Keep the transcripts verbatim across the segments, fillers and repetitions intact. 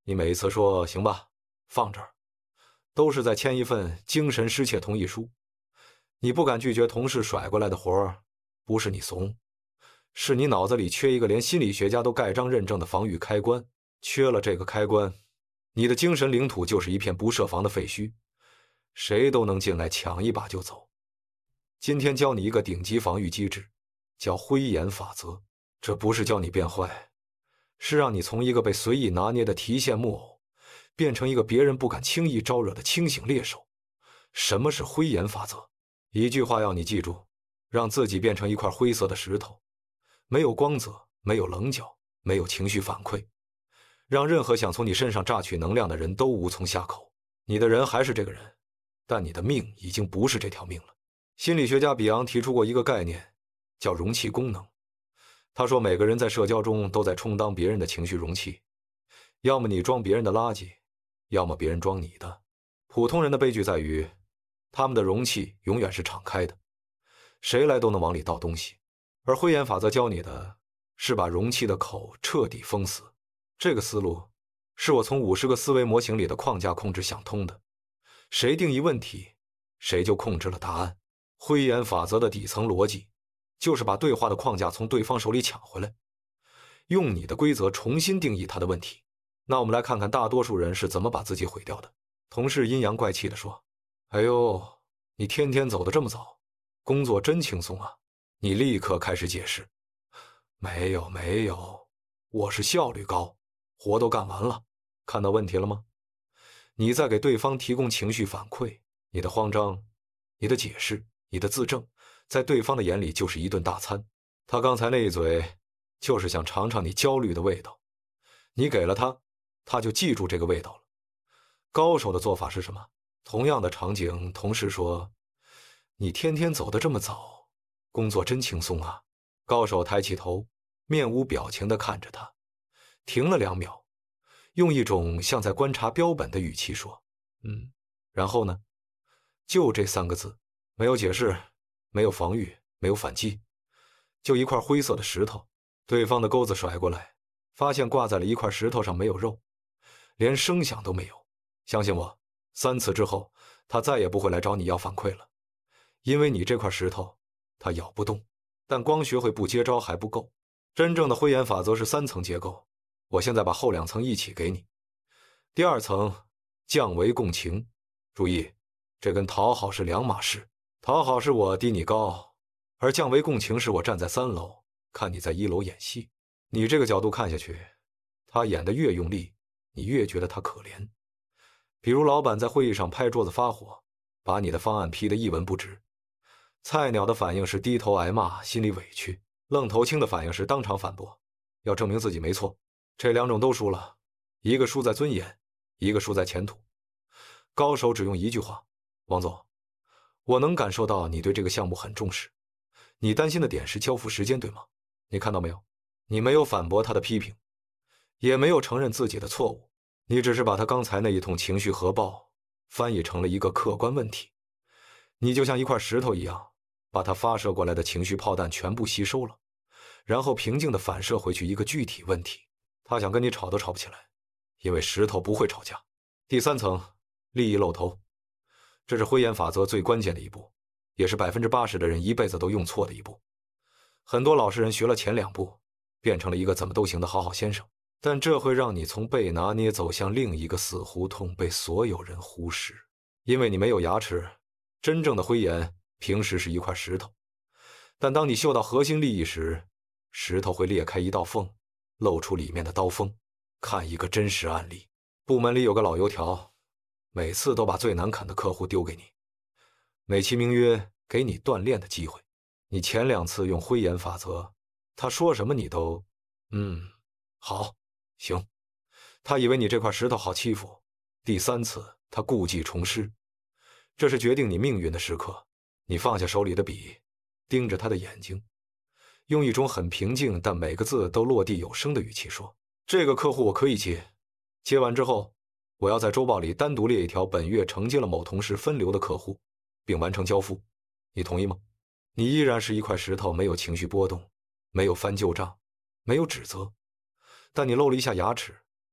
你每一次说行吧，放这儿，都是在签一份精神失窃同意书。你不敢拒绝同事甩过来的活儿，不是你怂，是你脑子里缺一个连心理学家都盖章认证的防御开关。缺了这个开关，你的精神领土就是一片不设防的废墟，谁都能进来抢一把就走。今天教你一个顶级防御机制，叫灰岩法则。这不是教你变坏，是让你从一个被随意拿捏的提线木偶，变成一个别人不敢轻易招惹的清醒猎手。什么是灰岩法则？一句话要你记住，让自己变成一块灰色的石头，没有光泽，没有棱角，没有情绪反馈，让任何想从你身上榨取能量的人都无从下口。你的人还是这个人，但你的命已经不是这条命了。心理学家比昂提出过一个概念，叫容器功能。他说每个人在社交中都在充当别人的情绪容器，要么你装别人的垃圾，要么别人装你的。普通人的悲剧在于，他们的容器永远是敞开的，谁来都能往里倒东西。而灰岩法则教你的是把容器的口彻底封死。这个思路是我从五十个思维模型里的框架控制想通的，谁定义问题，谁就控制了答案。灰岩法则的底层逻辑就是把对话的框架从对方手里抢回来，用你的规则重新定义他的问题。那我们来看看大多数人是怎么把自己毁掉的。同事阴阳怪气地说，哎呦，你天天走得这么早，工作真轻松啊。你立刻开始解释，没有没有，我是效率高，活都干完了。看到问题了吗？你在给对方提供情绪反馈，你的慌张，你的解释，你的自证，在对方的眼里就是一顿大餐。他刚才那一嘴就是想尝尝你焦虑的味道，你给了他，他就记住这个味道了。高手的做法是什么？同样的场景，同事说，你天天走得这么早，工作真轻松啊。高手抬起头，面无表情地看着他，停了两秒，用一种像在观察标本的语气说，嗯，然后呢？就这三个字，没有解释，没有防御，没有反击，就一块灰色的石头。对方的钩子甩过来，发现挂在了一块石头上，没有肉，连声响都没有。相信我，三次之后，他再也不会来找你要反馈了，因为你这块石头，他咬不动。但光学会不接招还不够，真正的灰岩法则是三层结构。我现在把后两层一起给你。第二层，降维共情。注意，这跟讨好是两码事。讨好是我低你高，而降维共情是我站在三楼，看你在一楼演戏。你这个角度看下去，他演得越用力，你越觉得他可怜。比如老板在会议上拍桌子发火，把你的方案批得一文不值。菜鸟的反应是低头挨骂，心里委屈；愣头青的反应是当场反驳，要证明自己没错。这两种都输了，一个输在尊严，一个输在前途。高手只用一句话，王总，我能感受到你对这个项目很重视，你担心的点是交付时间，对吗？你看到没有？你没有反驳他的批评，也没有承认自己的错误，你只是把他刚才那一通情绪核爆翻译成了一个客观问题。你就像一块石头一样，把他发射过来的情绪炮弹全部吸收了，然后平静地反射回去一个具体问题。他想跟你吵都吵不起来，因为石头不会吵架。第三层，利益露头，这是灰岩法则最关键的一步，也是 百分之八十 的人一辈子都用错的一步。很多老实人学了前两步，变成了一个怎么都行的好好先生，但这会让你从被拿捏走向另一个死胡同，被所有人忽视。因为你没有牙齿，真正的灰岩平时是一块石头，但当你嗅到核心利益时，石头会裂开一道缝，露出里面的刀锋。看一个真实案例，部门里有个老油条，每次都把最难啃的客户丢给你，美其名曰给你锻炼的机会。你前两次用灰岩法则，他说什么你都嗯好行，他以为你这块石头好欺负。第三次他故技重施，这是决定你命运的时刻。你放下手里的笔，盯着他的眼睛，用一种很平静但每个字都落地有声的语气说，这个客户我可以接，接完之后我要在周报里单独列一条本月承接了某同事分流的客户，并完成交付，你同意吗？你依然是一块石头，没有情绪波动，没有翻旧账，没有指责，但你露了一下牙齿。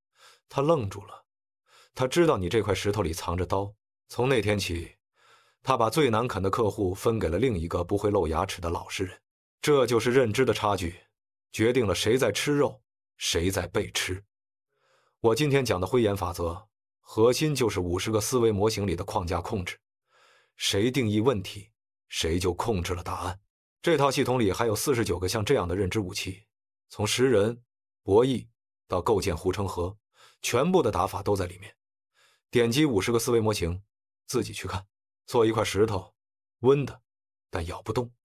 他愣住了，他知道你这块石头里藏着刀。从那天起，他把最难啃的客户分给了另一个不会露牙齿的老实人。这就是认知的差距，决定了谁在吃肉，谁在被吃。我今天讲的灰岩法则，核心就是五十个思维模型里的框架控制。谁定义问题，谁就控制了答案。这套系统里还有四十九个像这样的认知武器，从识人、博弈到构建护城河，全部的打法都在里面。点击五十个思维模型，自己去看。做一块石头，温的，但咬不动。